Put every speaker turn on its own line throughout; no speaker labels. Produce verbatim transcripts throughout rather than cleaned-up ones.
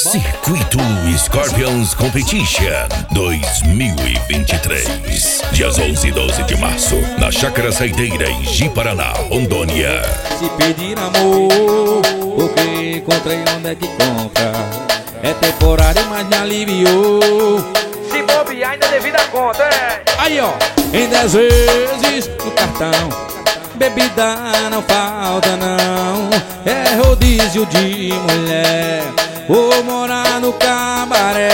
Circuito Scorpions Competition dois mil e vinte e três. Dias onze e doze de março, na Chácara Saideira, em Ji-Paraná, Rondônia.
Se pedir amor, porque encontrei onde é que compra. É temporário, mas me aliviou.
Se bobear ainda devido a conta, é.
Aí ó, em dez vezes no cartão. Bebida não falta não. É rodízio de mulher. Vou morar no cabaré.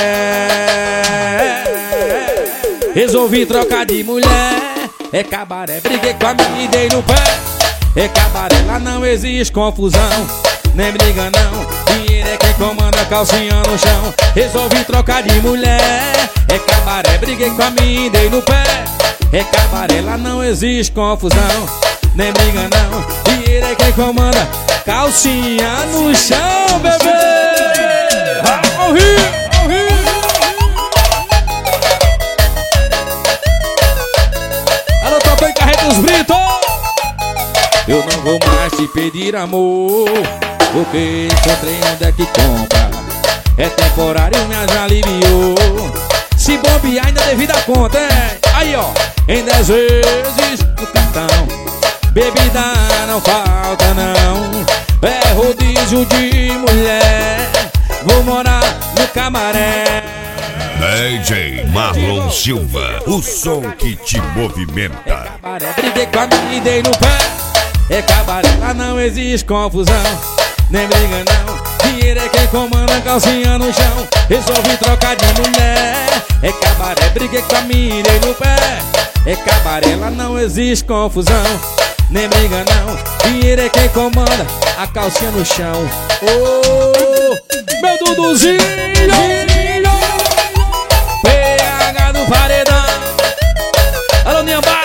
Resolvi trocar de mulher. É cabaré, briguei com a minha e dei no pé. É cabaré, lá não existe confusão. Nem briga não, dinheiro é quem comanda, calcinha no chão. Resolvi trocar de mulher. É cabaré, briguei com a minha e dei no pé. É cabaré, lá não existe confusão. Nem briga não, dinheiro é quem comanda, calcinha no chão, bebê. Ao Rio, ao Rio. Alô, Topã e Carretos Brito. Eu não vou mais te pedir amor, porque encontrei onde é que compra. É temporário, me aliviou. Se bombear ainda devido a conta, é. Aí ó, em dez vezes no cartão. Bebida não falta não. É rodízio de mulher. Vou morar no cabaré.
D J Marlon Silva, o som que te movimenta.
É cabaré, briguei com a minha e dei no pé. É cabaré, lá não existe confusão. Nem briga não, dinheiro é quem comanda, calcinha no chão. Resolvi trocar de mulher. É cabaré, briguei com a minha e dei no pé. É cabaré, lá não existe confusão. Nem briga não, dinheiro é quem comanda, a calcinha no chão. Oh, meu Duduzinho, P H do paredão. Alô, Niambá.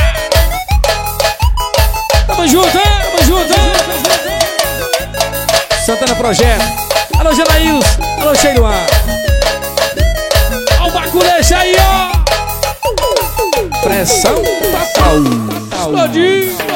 Tamo junto, hein? Tamo junto, hein? Santana Projeto. Alô, Janaíus. Alô, Cheiruan. Ó o baculejo aí, ó. Pressão total. Explodiu.